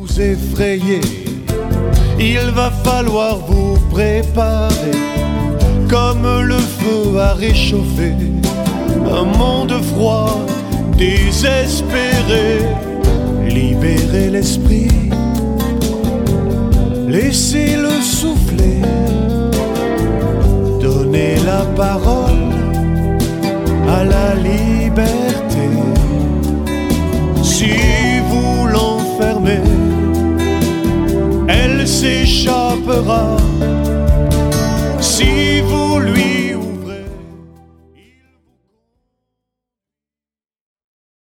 vous effrayer, il va falloir vous préparer. Comme le feu à réchauffer un monde froid, désespéré. Libérez l'esprit, laissez-le souffler. Donnez la parole à la liberté. Si vous l'enfermez, elle s'échappera. Si vous lui